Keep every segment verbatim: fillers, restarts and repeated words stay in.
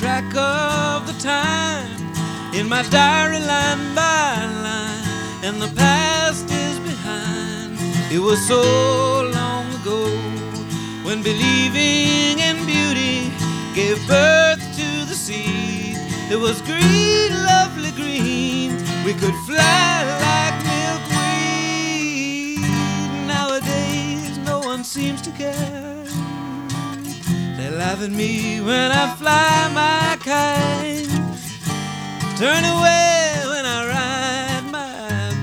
track of the time in my diary line by line, and the past is behind. It was so long ago when believing in beauty gave birth to the seed. It was green, lovely green. We could fly like milkweed. Nowadays no one seems to care. They laugh at me when I fly my kite, turn away when I ride my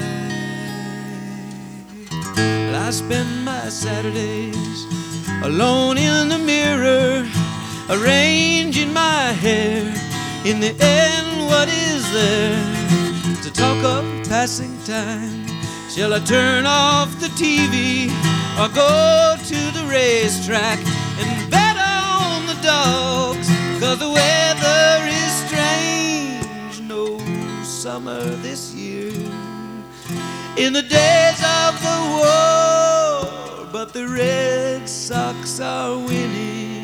bike. Well, I spend my Saturdays alone in the mirror, arranging my hair. In the end, what is there to talk of passing time? Shall I turn off the T V or go to the racetrack and bet on the dogs? 'Cause the weather is strange, no summer this year, in the days of the war, but the Red Sox are winning.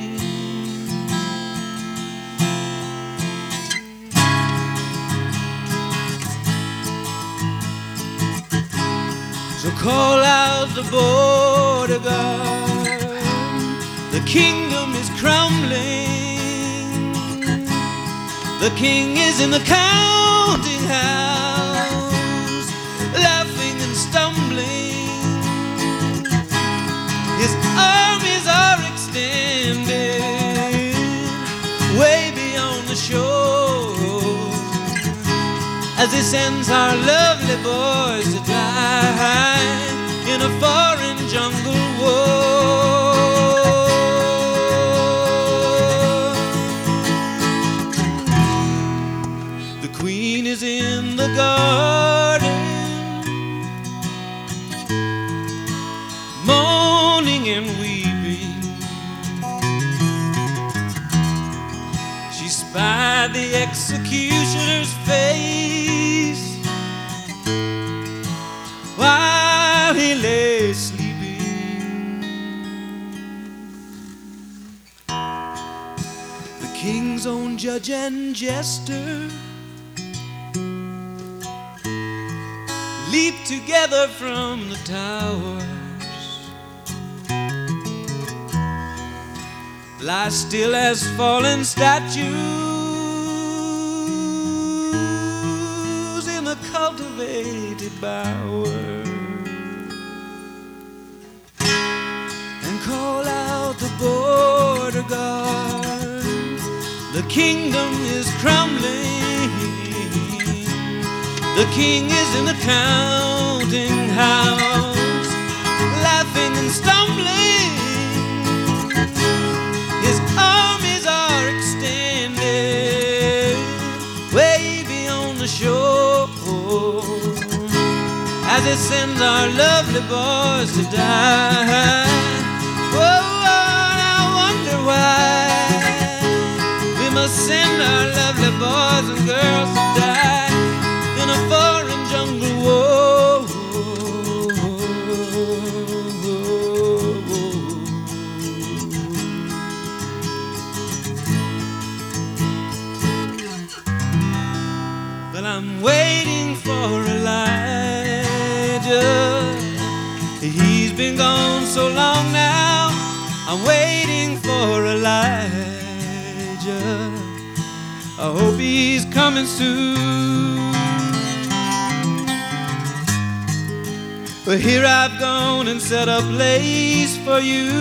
So call out the border guard, the kingdom is crumbling. The king is in the counting house, laughing and stumbling. His armies are extended way beyond the shore, as he sends our lovely boys to die in a foreign jungle war. The queen is in the garden, mourning and weeping. She spied the executioner's face while he lay sleeping. The king's own judge and jester leap together from the towers, lie still as fallen statues in the cultivated bower, and call out the border guard. The kingdom is crumbling. The king is in the counting house, laughing and stumbling. His armies are extended way beyond the shore, as he sends our lovely boys to die. Oh, and I wonder why we must send our lovely boys and girls to die in a foreign jungle war. But I'm waiting for Elijah. He's been gone so long now. I'm waiting for Elijah. I hope he's coming soon. But here I've gone and set a place for you.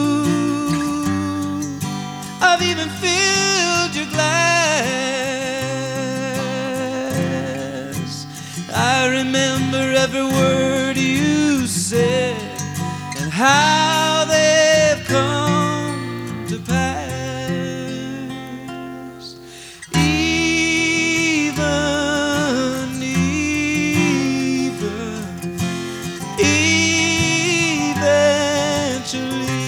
I've even filled your glass. I remember every word you said and how they've come to pass. Even, even, eventually,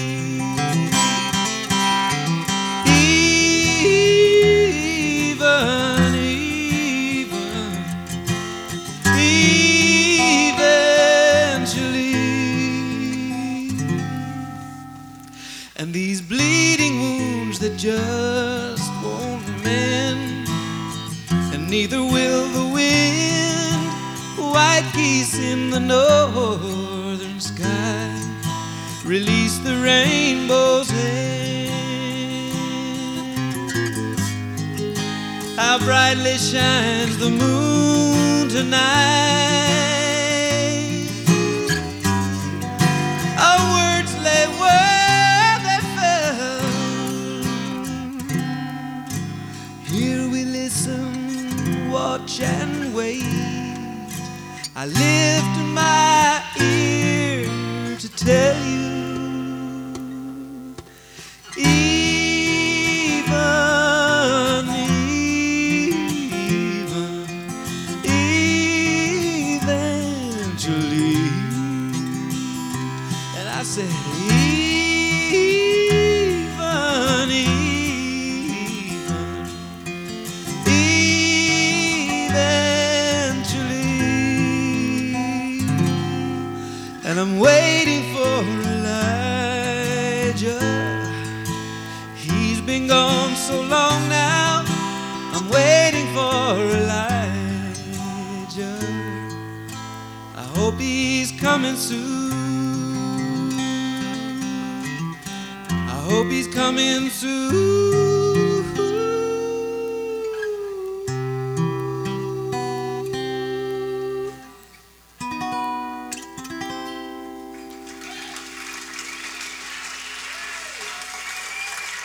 even, even, eventually. And these bleeding wounds that just won't men, and neither will the wind. White geese in the northern sky release the rainbow's hand. How brightly shines the moon tonight. Our words lay where they fell. Here we listen, watch and wait. I lift my ear to tell you, even, even, eventually. And I said, even, even, eventually. And I'm waiting for Elijah. He's been gone so long now. I'm waiting for Elijah. I hope he's coming soon. I hope he's coming soon.